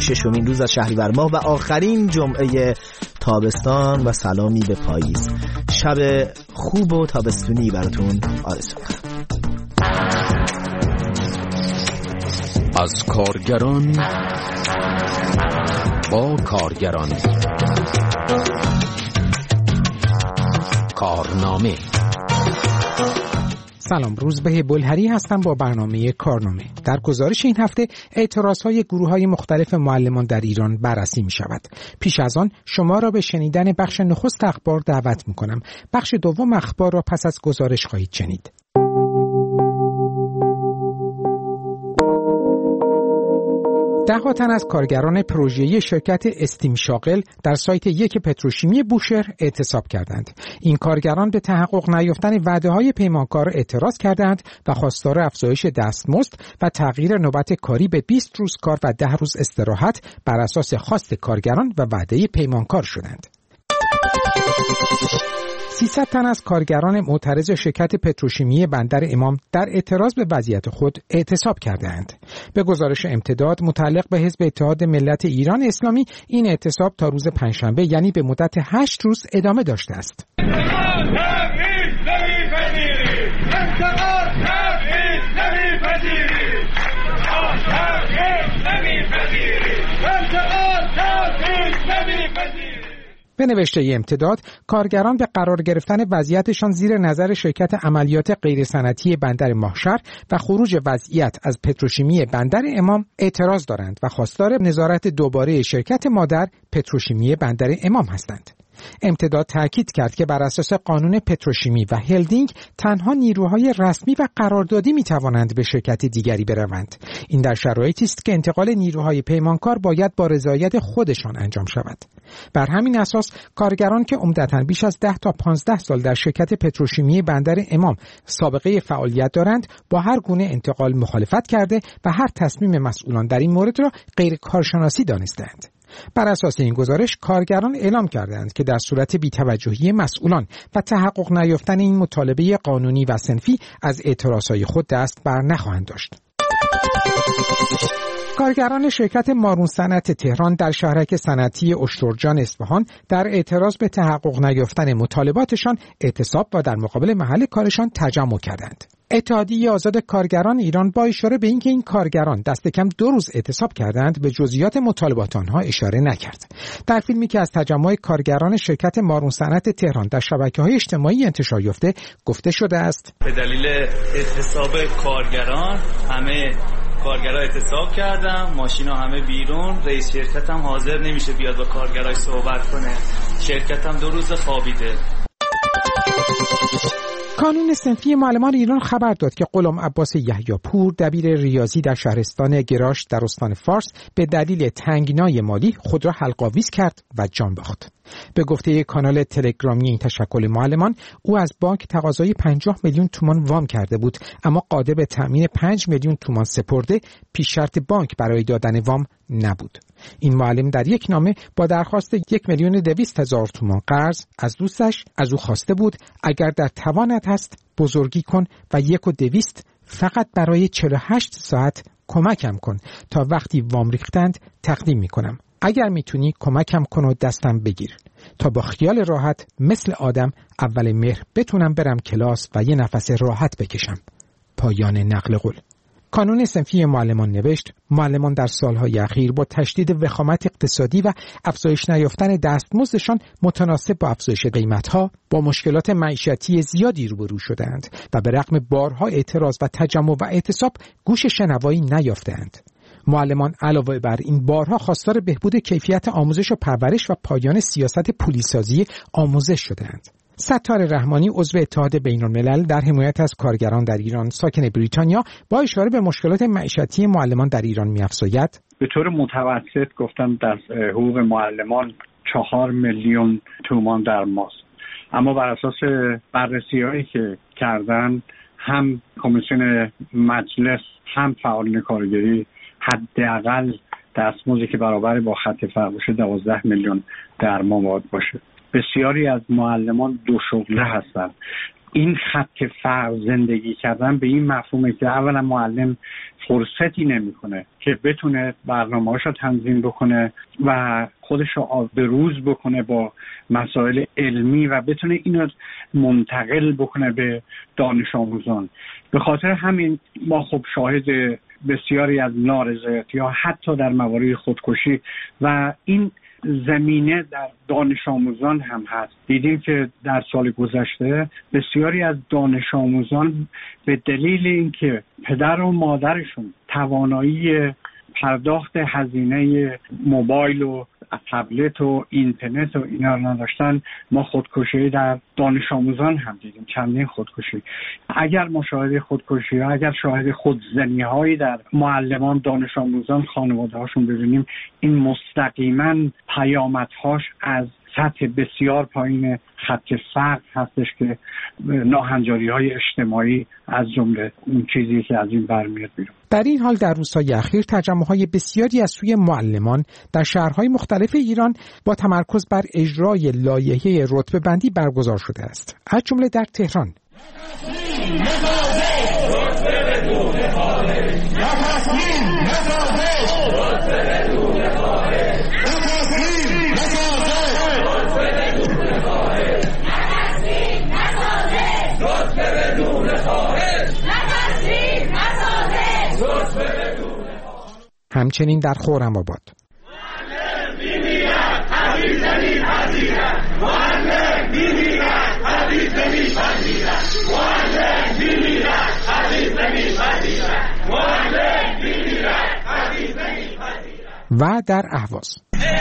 26مین روز از شهریور ماه و آخرین جمعه تابستان و سلامی به پاییز. شب خوب و تابستونی براتون آرزو می‌کنم. از کارگران با کارگران. کارنامه. سلام، روزبه بلهری هستم با برنامه کارنامه. در گزارش این هفته اعتراضهای گروه‌های مختلف معلمان در ایران بررسی می‌شود. پیش از آن شما را به شنیدن بخش نخست اخبار دعوت می‌کنم. بخش دوم اخبار را پس از گزارش خواهید شنید. ده‌ها تن از کارگران پروژه‌ای شرکت استیم شاغل در سایت یک پتروشیمی بوشهر اعتصاب کردند. این کارگران به تحقق نیافتن وعده‌های پیمانکار اعتراض کردند و خواستار افزایش دستمزد و تغییر نوبت کاری به 20 روز کار و 10 روز استراحت بر اساس خواست کارگران و وعده پیمانکار شدند. 300 تن از کارگران معترض شرکت پتروشیمی بندر امام در اعتراض به وضعیت خود اعتصاب کردند. به گزارش امتداد متعلق به حزب اتحاد ملت ایران اسلامی، این اعتصاب تا روز پنجشنبه یعنی به مدت 8 روز ادامه داشته است. به نوشته امتداد، کارگران به قرار گرفتن وضعیتشان زیر نظر شرکت عملیات غیرصنعتی بندر ماهشهر و خروج وضعیت از پتروشیمی بندر امام اعتراض دارند و خواستار نظارت دوباره شرکت مادر پتروشیمی بندر امام هستند. امتداد تاکید کرد که بر اساس قانون پتروشیمی و هلدینگ تنها نیروهای رسمی و قراردادی می توانند به شرکت دیگری بروند. این در شرایطی است که انتقال نیروهای پیمانکار باید با رضایت خودشان انجام شود. بر همین اساس کارگران که عمدتاً بیش از 10 تا 15 سال در شرکت پتروشیمی بندر امام سابقه فعالیت دارند با هر گونه انتقال مخالفت کرده و هر تصمیم مسئولان در این مورد را غیر کارشناسی دانستند. بر اساس این گزارش کارگران اعلام کردند که در صورت بی‌توجهی مسئولان و تحقق نیافتن این مطالبه قانونی و صنفی از اعتراضهای خود دست بر نخواهند داشت. کارگران شرکت مارون صنعت تهران در شهرک صنعتی اشترجان اصفهان در اعتراض به تحقق نیافتن مطالباتشان اعتصاب و در مقابل محل کارشان تجمع کردند. اتحادیه آزاد کارگران ایران با اشاره به اینکه این کارگران دست کم 2 روز اعتصاب کردند به جزئیات مطالبات آنها اشاره نکرد. در فیلمی که از تجمع کارگران شرکت مارون صنعت تهران در شبکه‌های اجتماعی انتشار یافته گفته شده است به دلیل اعتصاب کارگران همه کارگرها اعتصاب کردن، ماشینا همه بیرون، رئیس شرکت هم حاضر نمیشه بیاد با کارگراش صحبت کنه. شرکت هم 2 روز خوابیده. کانون صنفی معلمان ایران خبر داد که غلام عباس یحیی‌پور دبیر ریاضی در شهرستان گراش در استان فارس به دلیل تنگنای مالی خود را حلق‌آویز کرد و جان باخت. به گفته کانال تلگرامی این تشکل معلمان، او از بانک تقاضای 50 میلیون تومان وام کرده بود، اما قادر به تأمین 5 میلیون تومان سپرده پیش شرط بانک برای دادن وام نبود. این معلم در یک نامه با درخواست 1,200,000 تومان قرض از دوستش از او خواسته بود اگر در توانت هست بزرگی کن و 1,200 فقط برای 48 ساعت کمکم کن تا وقتی وام ریختند تقدیم میکنم. اگر میتونی کمکم کن و دستم بگیر تا با خیال راحت مثل آدم اول مهر بتونم برم کلاس و یه نفس راحت بکشم. پایان نقل قول. کانون صنفی معلمان نوشت معلمان در سالهای اخیر با تشدید وخامت اقتصادی و افزایش نیافتن دستمزدشان متناسب با افزایش قیمتها با مشکلات معیشتی زیادی روبرو شدند و به رغم بارها اعتراض و تجمع و اعتصاب گوش شنوایی نیافتند. معلمان علاوه بر این بارها خواستار بهبود کیفیت آموزش و پرورش و پایان سیاست پولیسازی آموزش شدند. ستار رحمانی عضو اتحاد بین‌الملل در حمایت از کارگران در ایران ساکن بریتانیا با اشاره به مشکلات معیشتی معلمان در ایران می‌افزاید به طور متوسط گفتم در حقوق معلمان 4 میلیون تومان در ماست، اما بر اساس بررسی‌هایی که کردن هم کمیسیون مجلس هم فعالان کارگری حداقل دستمزدی که برابر با خط فقر باشه 12 میلیون در ماه باید باشه. بسیاری از معلمان 2 شغله هستند. این خط فقر زندگی کردن به این مفهومه که اولا معلم فرصتی نمیکنه که بتونه برنامه‌هاشو تنظیم بکنه و خودش رو به روز بکنه با مسائل علمی و بتونه اینو منتقل بکنه به دانش آموزان. به خاطر همین ما خب شاهد بسیاری از نارضایتی ها حتی در موارد خودکشی و این زمینه در دانش آموزان هم هست. دیدیم که در سال گذشته بسیاری از دانش آموزان به دلیل اینکه پدر و مادرشون توانایی پرداخت هزینه موبایل و تبلت و اینترنت و اینا رو نداشتن، ما خودکشی در دانش آموزان هم دیدیم، چندین خودکشی. اگر ما شاهد خودکشی ها، اگر شاهد خودزنی هایی در معلمان، دانش آموزان، خانواده هاشون ببینیم، این مستقیما پیامدهاش از سطح بسیار پایین خط فقر هستش که ناهنجاری های اجتماعی از جمله اون چیزی که از این برمیاد بیرون. در این حال در روزهای اخیر تجمع‌های بسیاری از سوی معلمان در شهرهای مختلف ایران با تمرکز بر اجرای لایحه رتبه‌بندی برگزار شده است، از جمله در تهران. همچنین در خرم‌آباد. و در اهواز.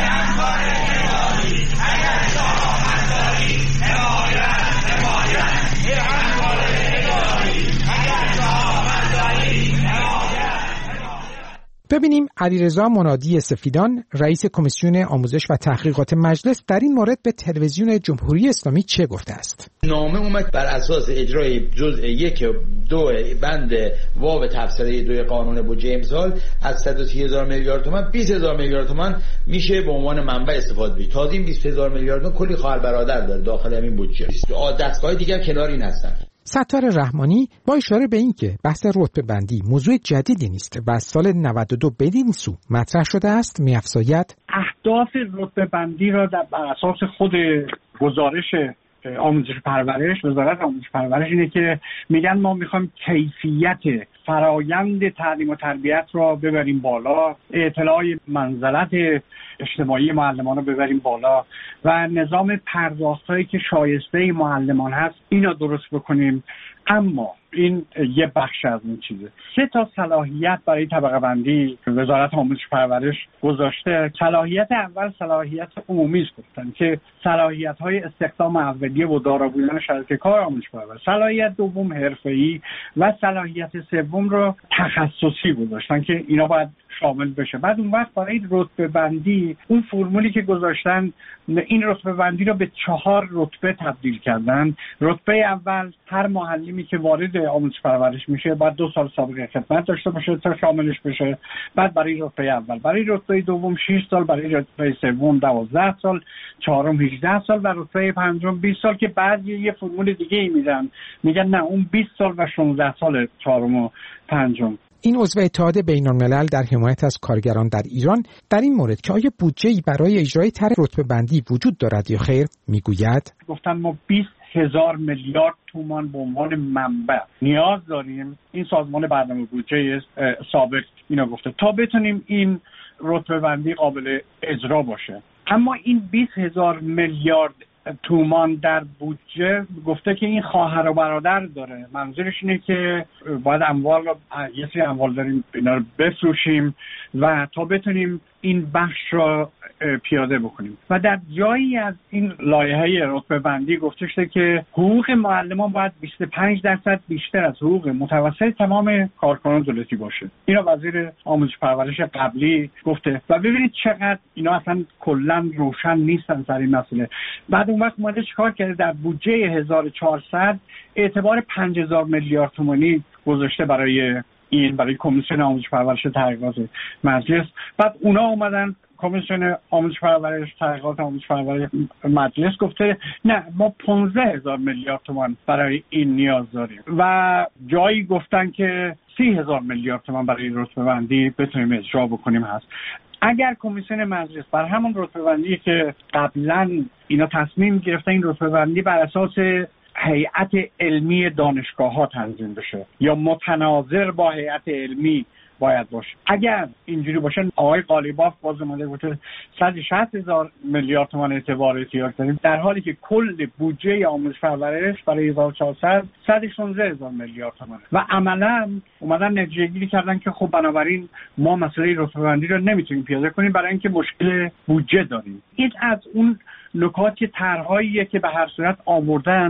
ببینیم علیرضا منادی سفیدان، رئیس کمیسیون آموزش و تحقیقات مجلس، در این مورد به تلویزیون جمهوری اسلامی چه گفته است. نامه اومد بر اساس اجرای جزء 1.2 بند واو تفسیری 2 قانون بودجه امسال از 130,000 میلیارد تومان 20,000 میلیارد تومان میشه به عنوان منبع استفاده بشه. تازه این 20,000 میلیارد تومان کلی خواهر برادر داره داخل همین بودجه. دستگاه دیگه کنار این هستن. ستار رحمانی با اشاره به اینکه بحث رتبه‌بندی موضوع جدیدی نیست و از سال 92 بدین سو مطرح شده است، می‌افزاید اهداف رتبه‌بندی را بر اساس خود گزارش آموزش پرورش، وزارت آموزش پرورش اینه که میگن ما میخوایم کیفیت فرایند تعلیم و تربیت را ببریم بالا، اطلاع منزلت اجتماعی معلمان رو ببریم بالا و نظام پرداختایی که شایسته معلمان هست اینا درست بکنیم. اما این یه بخش از این چیزه. 3 صلاحیت برای طبقه بندی وزارت آموزش پرورش گذاشته. صلاحیت اول صلاحیت عمومی گفتن که صلاحیت های استخدام اولیه و دارا بودن شرایط کار آموزش پرورش. صلاحیت دوم حرفه‌ای و صلاحیت سوم رو تخصصی گذاشتن که اینا باید شامل بشه. بعد اون وقت برای رتبه بندی اون فرمولی که گذاشتن این رتبه بندی رو به 4 رتبه تبدیل کردن. رتبه اول هر معلمی که وارد آموزش پرورش میشه باید 2 سال سابقه خدمت داشته باشه تا شاملش بشه. بعد برای رتبه اول، برای رتبه دوم 6 سال، برای رتبه سوم 12 سال، چهارم 18 سال و رتبه پنجم 20 سال که بعضی یه فرمول دیگه ای میدن، میگن نه اون 20 سال و 16 سال چهارم و پنجم. این عضو اتحاد بین‌الملل در حمایت از کارگران در ایران در این مورد که آیا بودجه‌ای برای اجرای طرح رتبه‌بندی وجود دارد یا خیر میگوید گفتن ما 20,000 میلیارد تومان به عنوان منبع نیاز داریم. این سازمان برنامه بودجه سابق اینا گفته تا بتونیم این رتبه‌بندی قابل اجرا باشه. اما این 20,000 میلیارد تومان در بودجه گفته که این خواهر و برادر داره. منظورش اینه که باید اموال رو، یه سری اموال داریم اینا رو بفروشیم و تا بتونیم این بخش رو پیاده بکنیم. و در جایی از این لایحه رتبه بندی گفته شده که حقوق معلمان باید 25% بیشتر از حقوق متوسط تمام کارکنان دولتی باشه. اینو وزیر آموزش پرورش قبلی گفته و ببینید چقدر اینا اصلا کلا روشن نیستن سر این مسئله. بعد اون وقت اومده چیکار کرده؟ در بودجه 1400 اعتبار 5,000 میلیارد تومانی گذاشته برای کمیسیون آموزش پرورش تحقیقات مجلس. بعد اونا اومدن کمیسیون آموزش پرورش، تحقیقات آموزش پرورش مجلس گفته نه ما 15,000 میلیارد تومان برای این نیاز داریم و جایی گفتن که 30,000 میلیارد تومان برای این رتبه بندی بتونیم اجرا بکنیم هست. اگر کمیسیون مجلس بر همون رتبه بندی که قبلا اینا تصمیم گرفتن این رتبه بندی بر اساس هیئت علمی دانشگاه‌ها تنظیم بشه یا متناظر با هیئت علمی باید باشه، اگر اینجوری باشه آقای قالیباف باز اومده گفته 160,000 میلیارد تومان اعتبار احتیاج داریم، در حالی که کل بودجه آموزش پرورش برای 1400 116,000 میلیارد تومانه و عملا اومدن نتیجه گیری کردن که خب بنابراین ما مسئله رتبه بندی رو نمیتونیم پیاده کنیم برای اینکه مشکل بودجه داریم. این از اون نکات طرحهاییه که به هر صورت آوردن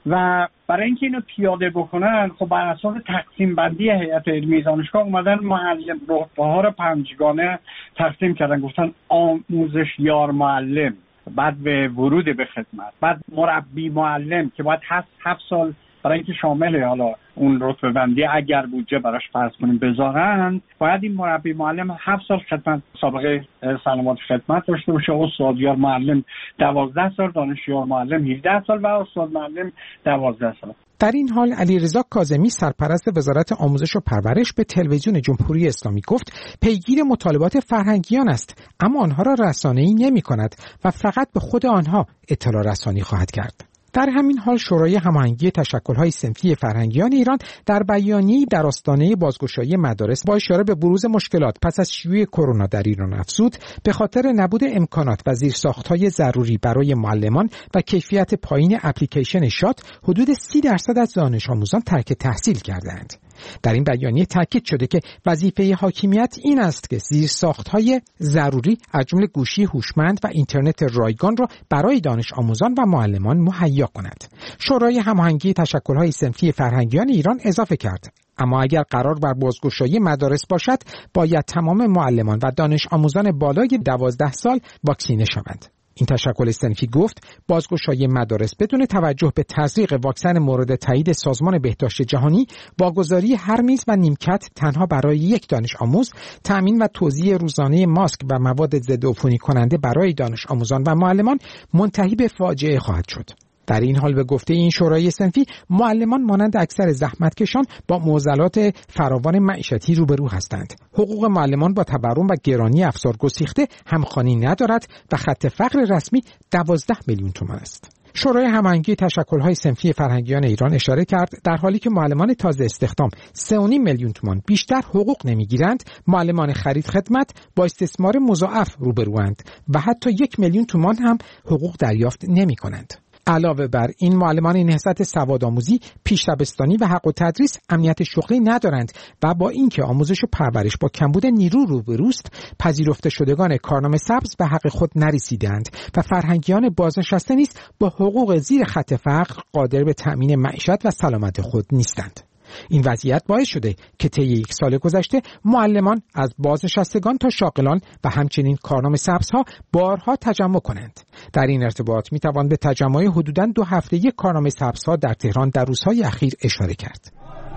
و برای اینکه اینو پیاده بکنن خب بر اساس تقسیم بندی هیئت علمی دانشگاه اومدن رتبه‌ها رو پنجگانه تقسیم کردن، گفتن آموزش یار معلم، بعد به ورود به خدمت، بعد مربی معلم که باید 7 سال برای اینکه شامل حالا اون رتبه بندی اگر بودجه براش فرض کنیم بذارن، باید این مربی معلم 7 سال خدمت سابقه سلامت خدمت داشته باشه، استادیار معلم 12 سال، دانشیار معلم 17 سال و استاد معلم 12 سال. در این حال علیرضا کاظمی سرپرست وزارت آموزش و پرورش به تلویزیون جمهوری اسلامی گفت پیگیر مطالبات فرهنگیان است، اما آنها را رسانه‌ای نمی‌کند و فقط به خود آنها اطلاع رسانی خواهد کرد. در همین حال شورای هماهنگی تشکل‌های صنفی فرهنگیان ایران در بیانیه‌ای در آستانه بازگشایی مدارس با اشاره به بروز مشکلات پس از شیوع کرونا در ایران افزود به خاطر نبود امکانات و زیرساخت‌های ضروری برای معلمان و کیفیت پایین اپلیکیشن شات حدود 30% از دانش آموزان ترک تحصیل کردند. در این بیانیه تاکید شده که وظیفه حاکمیت این است که زیرساخت‌های ضروری از جمله گوشی هوشمند و اینترنت رایگان را برای دانش آموزان و معلمان مهیا کند. شورای هماهنگی تشکل‌های صنفی فرهنگیان ایران اضافه کرد اما اگر قرار بر بازگشایی مدارس باشد باید تمام معلمان و دانش آموزان بالای 12 سال واکسینه شوند. این تشکل صنفی گفت بازگشایی مدارس بدون توجه به تزریق واکسن مورد تایید سازمان بهداشت جهانی، واگذاری هر میز و نیمکت تنها برای یک دانش آموز، تأمین و توزیع روزانه ماسک و مواد ضد عفونی کننده برای دانش آموزان و معلمان منتهی به فاجعه خواهد شد. در این حال به گفته این شورای صنفی معلمان مانند اکثر زحمتکشان با معضلات فراوان معیشتی روبرو هستند. حقوق معلمان با تورم و گرانی افزار گسیخته همخوانی ندارد و خط فقر رسمی 12 میلیون تومان است. شورای هماهنگی تشکل‌های صنفی فرهنگیان ایران اشاره کرد در حالی که معلمان تازه استخدام 3.5 میلیون تومان بیشتر حقوق نمیگیرند، معلمان خرید خدمت با استثمار مضاعف روبروند و حتی 1 میلیون تومان هم حقوق دریافت نمی‌کنند. علاوه بر این معلمان نهضت سوادآموزی، پیش‌دبستانی و حق و تدریس امنیت شغلی ندارند و با اینکه آموزش و پرورش با کمبود نیرو روبروست، پذیرفته شدگان کارنامه سبز به حق خود نرسیدند و فرهنگیان بازنشسته نیز با حقوق زیر خط فقر قادر به تأمین معیشت و سلامت خود نیستند. این وضعیت باعث شده که طی 1 سال گذشته معلمان از بازنشستگان تا شاغلان و همچنین کارنامه سبزها بارها تجمع کنند. در این ارتباط میتوان به تجمع حدوداً 2 هفتگی کارنامه سبزها در تهران در روزهای اخیر اشاره کرد.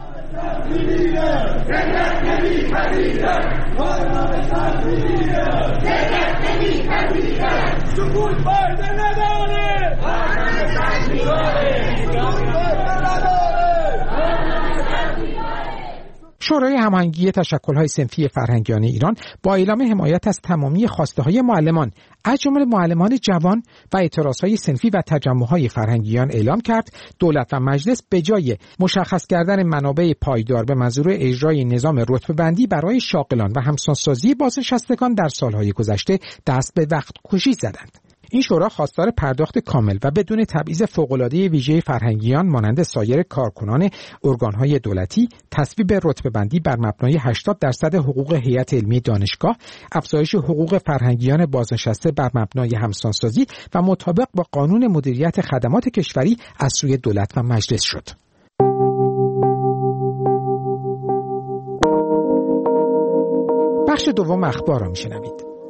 شورای هماهنگی تشکل‌های صنفی فرهنگیان ایران با اعلام حمایت از تمامی خواسته‌های معلمان از جمله معلمان جوان و اعتراضهای صنفی و تجمع‌های فرهنگیان اعلام کرد دولت و مجلس به جای مشخص کردن منابع پایدار به منظور اجرای نظام رتبه‌بندی برای شاغلان و همسانسازی بازنشستگان در سال‌های گذشته دست به وقت کشی زدند. این شورا خواستار پرداخت کامل و بدون تبعیض فوق‌العاده ویژه فرهنگیان مانند سایر کارکنان ارگان‌های دولتی، تصویب رتبه‌بندی بر مبنای 80% حقوق هیئت علمی دانشگاه، افزایش حقوق فرهنگیان بازنشسته بر مبنای همسانسازی و مطابق با قانون مدیریت خدمات کشوری از سوی دولت و مجلس شد. بخش دوم اخبار را می‌شنوید.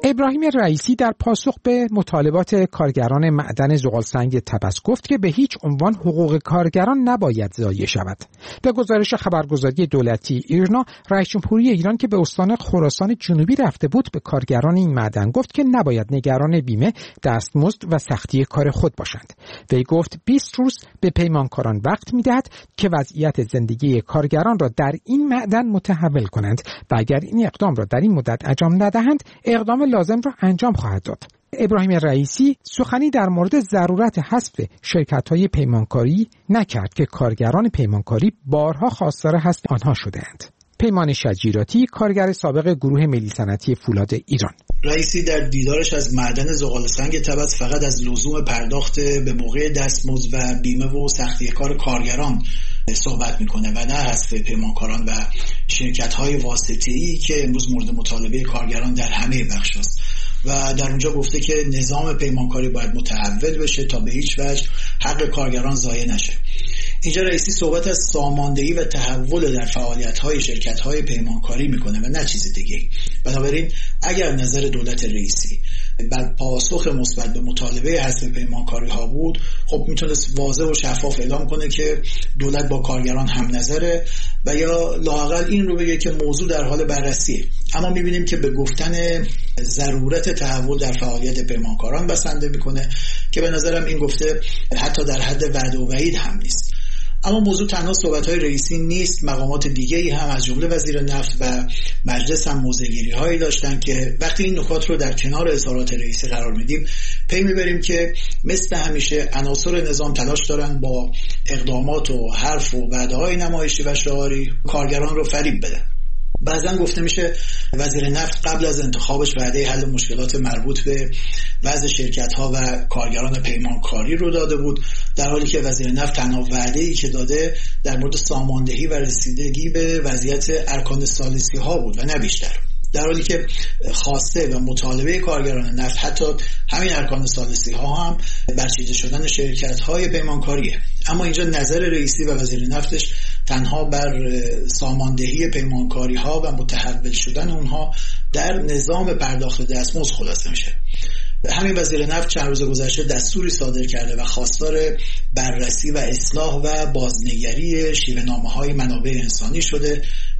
ابراهیم رئیسی در پاسخ به مطالبات کارگران معدن زغالسنگ طبس گفت که به هیچ عنوان حقوق کارگران نباید ضایع شود. به گزارش خبرگزاری دولتی ایرنا، رئیس جمهوری ایران که به استان خراسان جنوبی رفته بود به کارگران این معدن گفت که نباید نگران بیمه، دستمزد و سختی کار خود باشند. وی گفت 20 روز به پیمانکاران وقت می‌دهد که وضعیت زندگی کارگران را در این معدن متحول کنند و اگر این اقدام را در این مدت انجام ندهند اقدام لازم را انجام خواهد داد. ابراهیم رئیسی سخنی در مورد ضرورت حذف شرکت‌های پیمانکاری نکرد که کارگران پیمانکاری بارها خواستار حذف آنها شده‌اند. پیمان شجیراتی، کارگر سابق گروه ملی صنعتی فولاد ایران: رئیسی در دیدارش از معدن زغالسنگ طبس فقط از لزوم پرداخت به موقع دستمزد و بیمه و سختی کار کارگران صحبت میکنه و نه حذف پیمانکاران و شرکت‌های واسطه‌ای که امروز مورد مطالبه کارگران در همه بخش است. و در اونجا گفته که نظام پیمانکاری باید متحول بشه تا به هیچ وجه حق کارگران ضایع نشه. اینجا رئیسی صحبت از ساماندهی و تحول در فعالیت‌های شرکت‌های پیمانکاری میکنه و نه چیز دیگه. بنابراین اگر نظر دولت رئیسی بعد پاسخ مثبت به مطالبه حذف پیمانکاری ها بود، خب میتونست واضح و شفاف اعلام کنه که دولت با کارگران هم نظره و یا لااقل این رو بگه که موضوع در حال بررسیه. اما میبینیم که به گفتن ضرورت تحول در فعالیت پیمانکاران بسنده میکنه که به نظرم این گفته حتی در حد وعده و وعید هم نیست. اما موضوع تنها صحبت‌های رئیسی نیست. مقامات دیگه‌ای هم از جمله وزیر نفت و مجلس هم موضع‌گیری‌هایی داشتن که وقتی این نکات رو در کنار اظهارات رئیسی قرار میدیم پی میبریم که مثل همیشه عناصر نظام تلاش دارن با اقدامات و حرف و وعده‌های نمایشی و شعاری کارگران رو فریب بدن. بعضا گفته میشه وزیر نفت قبل از انتخابش وعده حل مشکلات مربوط به وضع شرکت‌ها و کارگران پیمانکاری رو داده بود، در حالی که وزیر نفت تنها وعده‌ای که داده در مورد ساماندهی و رسیدگی به وضعیت ارکان ثالثی‌ها بود و نه بیشتر. در حالی که خواسته و مطالبه کارگران نفت حتی همین ارکان ثالثی‌ها هم برچیده شدن شرکت‌های پیمانکاریه. اما اینجا نظر رئیسی و وزیر نفتش تنها بر ساماندهی پیمانکاری‌ها و متحول شدن اونها در نظام پرداخت دستمزد خلاصه میشه. همین وزیر نفت چند روز گذشته دستوری صادر کرده و خواستار بررسی و اصلاح و بازنگری شیوه‌نامه‌های منابع انسانی شده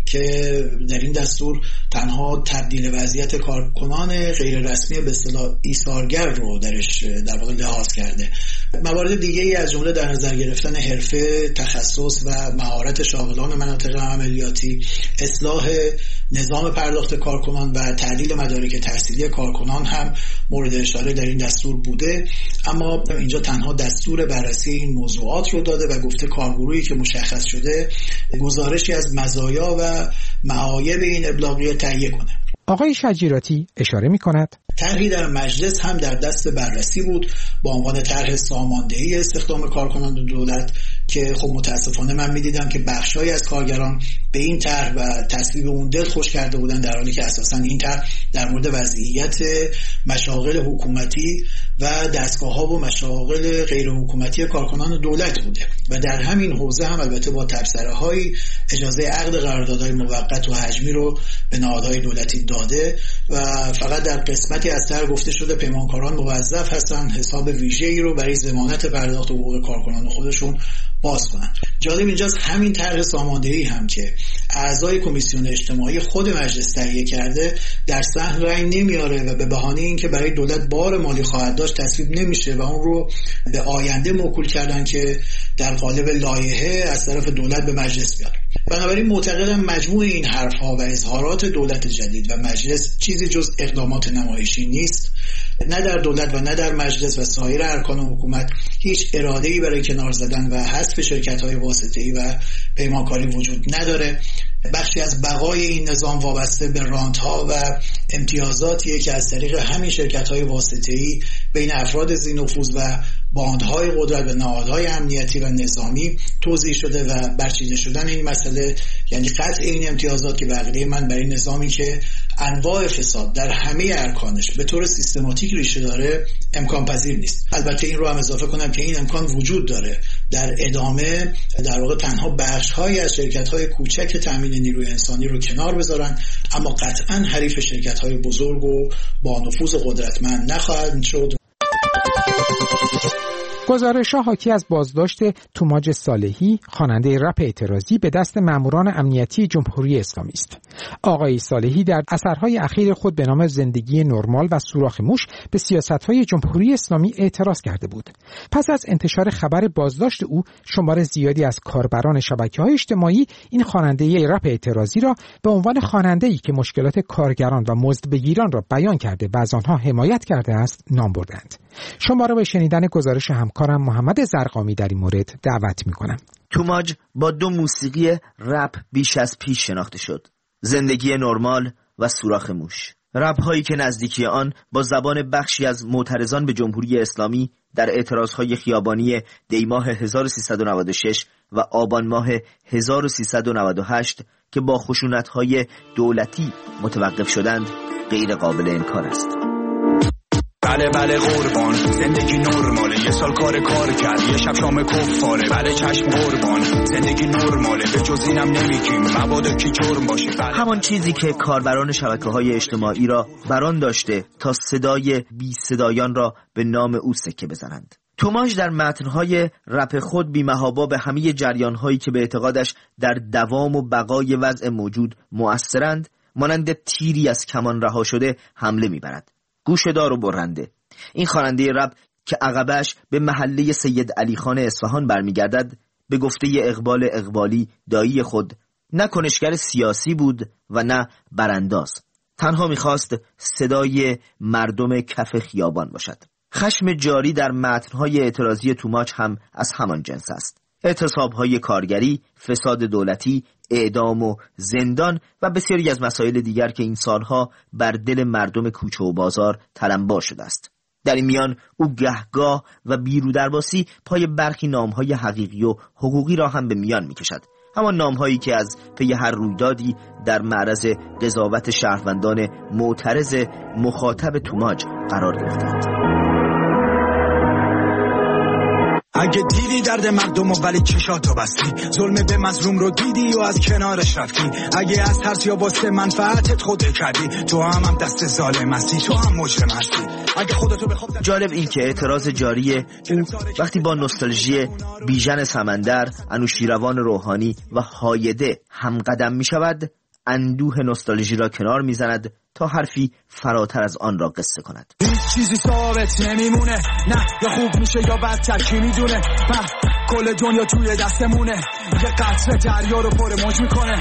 که در این دستور تنها تبدیل وضعیت کارکنان غیر رسمی به اصطلاح ایثارگر رو درش در واقع لحاظ کرده. موارد دیگه‌ای از جمله در نظر گرفتن حرفه، تخصص و مهارت شاغلان مناطق عملیاتی، اصلاح نظام پرداخت کارکنان و تعدیل مدارک تحصیلی کارکنان هم مورد اشاره در این دستور بوده. اما اینجا تنها دستور بررسی این موضوعات رو داده و گفته کارگروهی که مشخص شده گزارشی از مزایا و معایب این ابلاغیه تهیه کنه. آقای شجیراتی اشاره می‌کند طرحی در مجلس هم در دست بررسی بود با عنوان طرح ساماندهی استخدام کارکنان دولت که خب متاسفانه من می‌دیدم که بخش‌هایی از کارگران به این طرح و تصویب اون دل خوش کرده بودن، در حالی که اساساً این طرح در مورد وضعیت مشاغل حکومتی و دستگاه‌ها و مشاغل غیر حکومتی کارکنان دولت بوده و در همین حوزه هم البته با تبصره‌های اجازه عقد قراردادهای موقت و حجمی رو به نهادهای دولتی داده و فقط در قسمتی از طرح گفته شده پیمانکاران موظف هستن حساب ویژه‌ای رو برای ضمانت پرداخت حقوق کارکنان خودشون باز کنن. جالب اینجاست همین طرح ساماندهی هم که اعضای کمیسیون اجتماعی خود مجلس تهیه کرده در صحن رأی نمیاره و به بهانه اینکه برای دولت بار مالی خواهد داشت تصویب نمیشه و اون رو به آینده موکول کردن که در قالب لایحه از طرف دولت به مجلس بیاد. بنابراین معتقدم مجموع این حرفها و اظهارات دولت جدید و مجلس چیزی جز اقدامات نمایشی نیست. نه در دولت و نه در مجلس و سایر ارکان حکومت هیچ اراده‌ای برای کنار زدن و حذف شرکت‌های واسطه‌ای و پیمانکاری وجود نداره. بخشی از بقای این نظام وابسته به رانت‌ها و امتیازاتیه که از طریق همین شرکت‌های واسطه‌ای بین افراد ذی نفوذ و باندهای قدرت و نهادهای امنیتی و نظامی توزیع شده و برچیده شدن این مسئله یعنی قطع این امتیازات که بقیه من برای نظامی که انواع فساد در همه ارکانش به طور سیستماتیک ریشه داره امکان پذیر نیست. البته این رو هم اضافه کنم که این امکان وجود داره در ادامه در واقع تنها بخش‌هایی از شرکت‌های کوچک تامین نیروی انسانی رو کنار بذارن، اما قطعاً حریف شرکت‌های بزرگ و با نفوذ قدرتمند نخواهند شد. گزارش‌ها حاکی از بازداشت توماج صالحی، خواننده رپ اعتراضی، به دست ماموران امنیتی جمهوری اسلامی است. آقای صالحی در اثرهای اخیر خود به نام زندگی نرمال و سوراخ موش به سیاست‌های جمهوری اسلامی اعتراض کرده بود. پس از انتشار خبر بازداشت او، شمار زیادی از کاربران شبکه‌های اجتماعی این خواننده رپ اعتراضی را به عنوان خواننده‌ای که مشکلات کارگران و مزدبگیران را بیان کرده و از آنها حمایت کرده است نام بردند. شما را به شنیدن گزارش همکارم محمد زرقامی در این مورد دعوت می‌کنم. توماج با دو موسیقی رپ بیش از پیش شناخته شد: زندگی نرمال و سوراخ موش. رپ هایی که نزدیکی آن با زبان بخشی از معترضان به جمهوری اسلامی در اعتراضهای خیابانی دی ماه 1396 و آبان ماه 1398 که با خشونت‌های دولتی متوقف شدند غیر قابل انکار است. بله قربان، زندگی نرماله، یه سال کار کرد، یه شب شام کفاره، بله چشم قربان، زندگی نرماله، به جز اینم نمیگیم مبادا کی جرم باشه. همان چیزی که کاربران شبکه‌های اجتماعی را بران داشته تا صدای بی صدایان را به نام او سکه بزنند. توماج در متن‌های رپ خود بی‌محابا به همه جریان‌هایی که به اعتقادش در دوام و بقای وضع موجود مؤثرند، مانند تیری از کمان رها شده حمله می‌برد. گوشه‌دار و برنده. این خواننده رپ که عقبش به محله سید علی خان اصفهان برمیگردد، به گفته اقبال اقبالی دایی خود نه کنشگر سیاسی بود و نه برانداز. تنها میخواست صدای مردم کف خیابان باشد. خشم جاری در متن‌های اعتراضی توماج هم از همان جنس است. اعتصاب‌های کارگری، فساد دولتی، اعدام و زندان و بسیاری از مسائل دیگر که این سالها بر دل مردم کوچه و بازار تلمبار شده است. در این میان او گهگاه و بیرودرباسی پای برخی نام‌های حقیقی و حقوقی را هم به میان می‌کشد. همان نام‌هایی که از پی هر رویدادی در معرض قضاوت شهروندان معترض مخاطب توماج قرار گرفتند. اگه دیدی درد مردم و ولی چشاتو بستی، ظلم به مظلوم رو دیدی و از کنارش رفتی، اگه از ترس یا واسه منفعتت خوده کردی، تو هم دست ظالم هستی، تو هم مجرم هستی. اگه خودتو بخواب. جالب این که اعتراض جاری وقتی با نوستالژی بیژن سمندر، انوشیروان روحانی و هایده هم قدم می شود، اندوه نوستالژی را کنار می زند تا حرفی فراتر از آن را قصه کند. هیچ چیزی ثابت نمیمونه، نه یا خوب میشه یا بدتر کی میدونه، کل دنیا توی دستمونه، یه قطره دریا رو پر موج میکنه،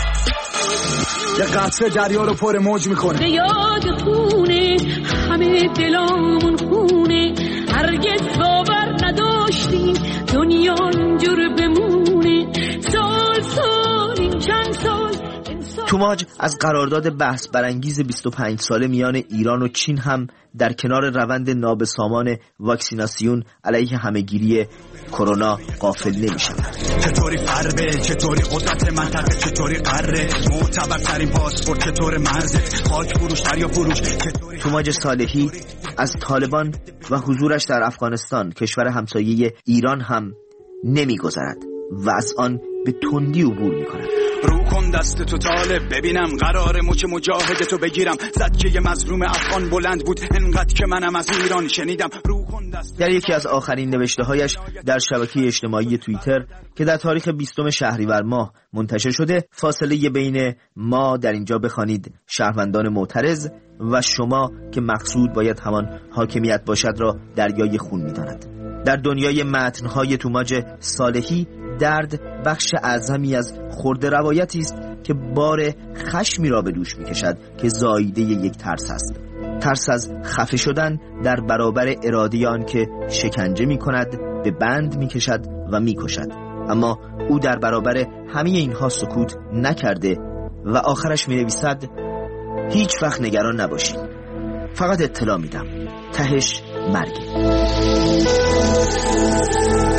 یه قطره دریا رو پر موج میکنه. به یاد خونه همه دلامون خونه، هرگز باور نداشتیم دنیا اینجور بمونه، سال این چند سال. توماج از قرارداد بحث برانگیز 25 ساله میان ایران و چین هم در کنار روند نابسامان واکسیناسیون علیه همهگیری کرونا غافل نمیشه. چطوری فربه، چطوری قدرت منطقه، چطوری قره، معتبرترین پاسپورت، چطور مرزت، خاک فروش دریا فروش. توماج صالحی از طالبان و حضورش در افغانستان، کشور همسایه ایران هم نمیگذرد و از آن به تندی عبور میکند. رو کن دست تو طالب ببینم، قرار مچ مجاهد تو بگیرم، زد که یه مظلوم افغان بلند بود انقدر که منم از ایران شنیدم. رو کن دست. در یکی از آخرین نوشته‌هایش در شبکه اجتماعی توییتر که در تاریخ 20 شهریور ماه منتشر شده، فاصله بین ما در اینجا بخوانید شهروندان معترض و شما که مقصود باید همان حاکمیت باشد را دریای خون می‌داند. در دنیای متن‌های توماج صالحی درد بخش اعظمی از خرد روایتی است که بار خشمی را به دوش می‌کشد که زاییده یک ترس است. ترس از خفه شدن در برابر اراده آن که شکنجه می‌کند، به بند می‌کشد و می‌کشد. اما او در برابر همه اینها سکوت نکرده و آخرش می‌نویسد هیچ وقت نگران نباشید، فقط اطلاع میدم، تهش مرگه.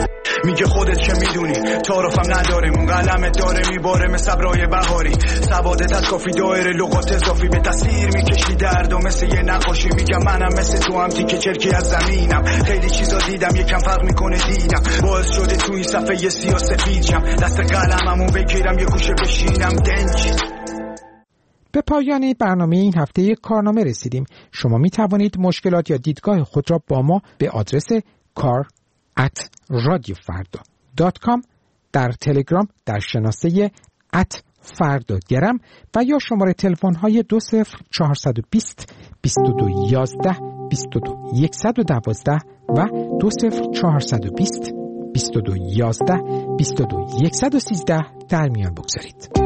میگه خودت که میدونی تعارفم نداریم اون قلم داره میباره مثل ابرای بهاری سوادت از کافی دایره لغات اضافی به تصویر میکشی درد و مثل یه نقاشی میگم منم مثل تو هم تیکه چرکی از زمینم خیلی چیزا دیدم یکم فرق میکنه دیدم باعث شده تو این صفحه یه سیاه سفید شم دست قلممو بگیرم یه گوشه بشینم دنج. به پایان برنامه این هفته یک کارنامه رسیدیم. شما می توانید مشکلات یا دیدگاه خود را با ما به آدرس kar@radiofarda.com در تلگرام در شناسه @فرداگرم و یا شماره تلفن های 20420 2211 22112 و 20420 2211 22113 در میان بگذارید.